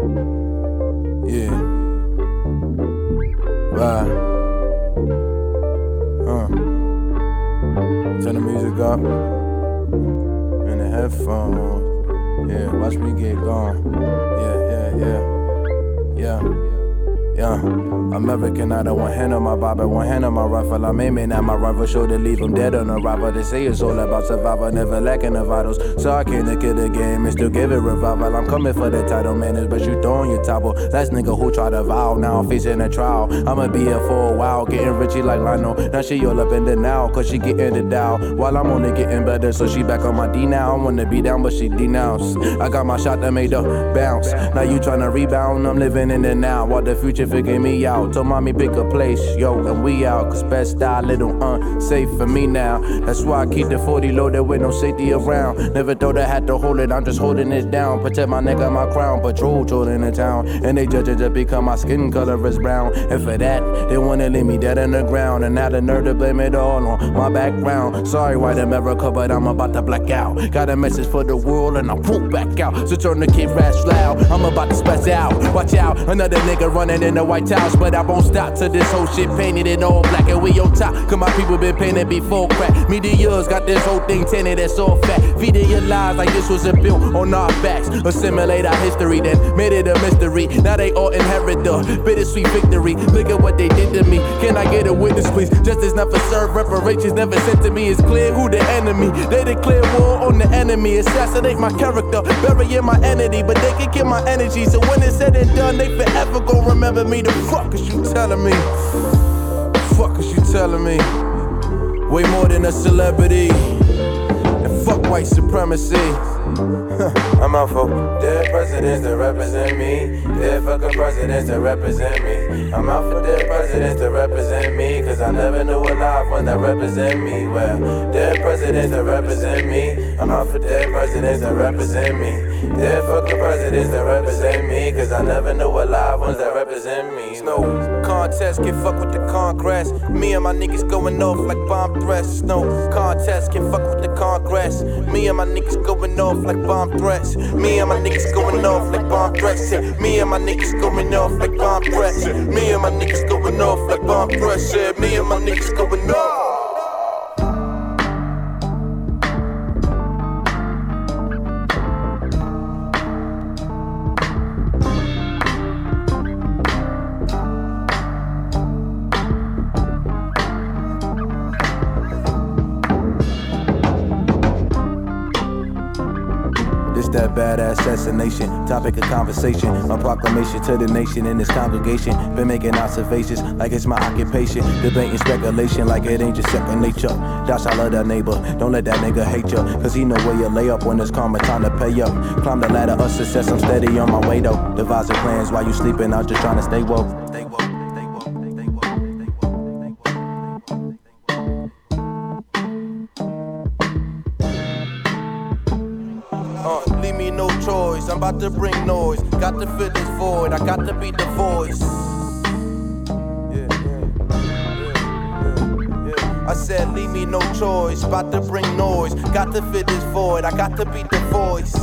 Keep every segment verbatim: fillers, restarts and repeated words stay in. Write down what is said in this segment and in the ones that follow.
Yeah. Bye. Uh. Turn the music up. In the headphones. Yeah, watch me get gone. Yeah, yeah, yeah. Yeah. Yeah, American out of one hand on my Bible, one hand on my rifle. I'm aiming at my rival, sure to leave him dead on arrival. They say it's all about survival, never lacking the vitals. So I came to kill the game and still give it revival. I'm coming for the title, man, it's but you throwing your topple. Last nigga who tried to vow, now I'm facing a trial. I'ma be here for a while, getting richy like Lionel. Now she all up in the now, cause she getting the down. While I'm only getting better, so she back on my D now. I wanna be down, but she denounced. I got my shot that made her bounce. Now you tryna rebound, I'm living in the now. While the future figure me out. Told mommy pick a place, yo, and we out. Cause best style, little unsafe for me now. That's why I keep the forty loaded with no safety around. Never thought I had to hold it, I'm just holding it down. Protect my neck and my crown, patrol children in town. And they judge it just because my skin color is brown. And for that, they wanna leave me dead on the ground. And now the nerve to blame it all on my background. Sorry, white America, but I'm about to black out. Got a message for the world and I pull back out. So turn the kid rash loud, I'm about to spaz out. Watch out, another nigga running in the White House. But I won't stop till this whole shit painted in all black. And we on top, cause my people been painted before crack. Media's got this whole thing tinted, that's all fat. Feeding your lies like this was a bill on our backs. Assimilate our history, then made it a mystery. Now they all inherit the bittersweet victory. Look at what they did to me. Can I get a witness, please? Justice never served, reparations never sent to me. It's clear who the enemy. They declare war on the enemy. Assassinate my character, burying my entity. But they can kill my energy. So when it's said and done, they forever gon' remember me. The fuck is you telling me? Fuck is you telling me? Way more than a celebrity. And fuck white supremacy. I'm out for dead presidents that represent me. Dead fucking presidents that represent me. I'm out for dead presidents that represent me. Cause I never knew a live one that represent me. Well, dead presidents that represent me. I'm out for dead presidents that represent me. Dead fucking presidents that represent me. Cause I never knew a live ones that represent me. It's no contest, can fuck with the Congress. Me and my niggas going off like bomb threats. No contest, can fuck with the Congress. Me and my niggas going off like bomb threats. Me and my niggas going off like bomb threats. Me and my niggas going off like bomb threats. Me and my niggas going off like bomb threats. Me and my niggas going off. That badass assassination, topic of conversation. My proclamation to the nation in this congregation. Been making observations like it's my occupation. Debating speculation like it ain't just second nature. Dash, I love that neighbor. Don't let that nigga hate ya. Cause he know where you lay up when it's karma time to pay up. Climb the ladder of success, I'm steady on my way though. Devising plans while you sleeping, I'm just trying to stay woke. Stay woke. I'm about to bring noise, got to fill this void, I got to be the voice. Yeah, yeah, yeah, yeah, yeah. I said leave me no choice, about to bring noise, got to fill this void, I got to be the voice.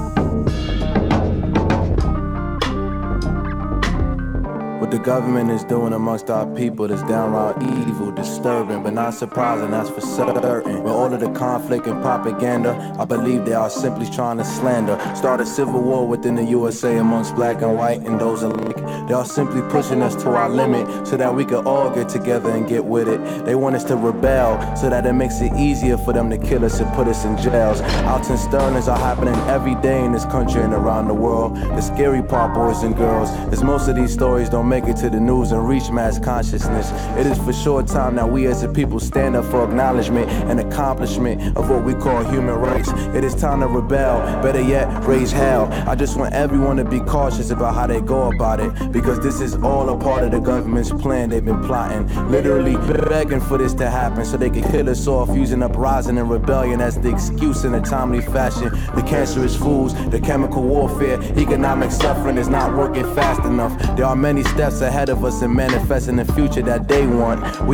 What the government is doing amongst our people is downright evil, disturbing, but not surprising, that's for certain. With all of the conflict and propaganda, I believe they are simply trying to slander. Start a civil war within the U S A amongst black and white and those alike. They are simply pushing us to our limit so that we can all get together and get with it. They want us to rebel so that it makes it easier for them to kill us and put us in jails. Outs and stirrings are happening every day in this country and around the world. The scary part, boys and girls, is most of these stories don't make it to the news and reach mass consciousness. It is for sure time that we as a people stand up for acknowledgement and accomplishment of what we call human rights. It is time to rebel, better yet, raise hell. I just want everyone to be cautious about how they go about it, because this is all a part of the government's plan they've been plotting. Literally begging for this to happen so they can kill us off, using uprising and rebellion as the excuse in a timely fashion. The cancerous foods, the chemical warfare, economic suffering is not working fast enough. There are many steps ahead of us in manifesting the future that they want. We have to work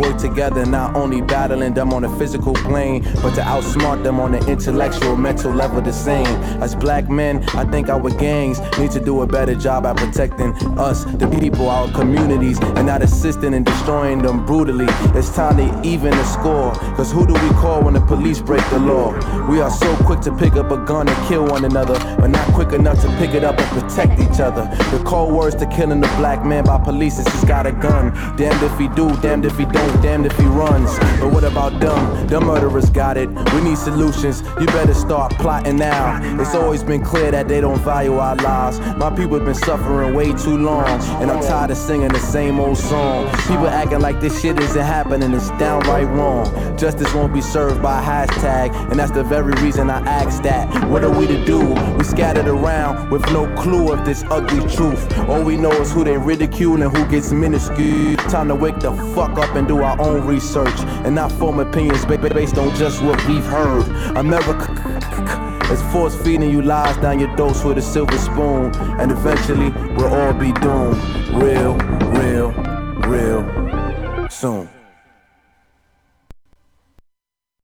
work together, not only battling them on a physical plane, but to outsmart them on the intellectual, mental level the same. As black men, I think our gangs need to do a better job at protecting us, the people, our communities, and not assisting in destroying them brutally. It's time to even the score, cause who do we call when the police break the law? We are so quick to pick up a gun and kill one another, but not quick enough to pick it up and protect each other. The cold words to killing the black man by police is he's got a gun. Damned if he do, damned if he don't, damned if he runs. But what about them? The murderers got it. We need solutions. You better start plotting now. It's always been clear that they don't value our lives. My people have been suffering way too long, and I'm tired of singing the same old song. People acting like this shit isn't happening. It's downright wrong. Justice won't be served by a hashtag, and that's the very reason I asked that. What are we to do? We scattered around with no clue of this ugly truth. All we know is who they ridicule and who gets minuscule. Time to wake the fuck up and do our own research, and not form opinions based on just what we've heard. America is force feeding you lies down your dose with a silver spoon, and eventually we'll all be doomed. Real, real, real soon.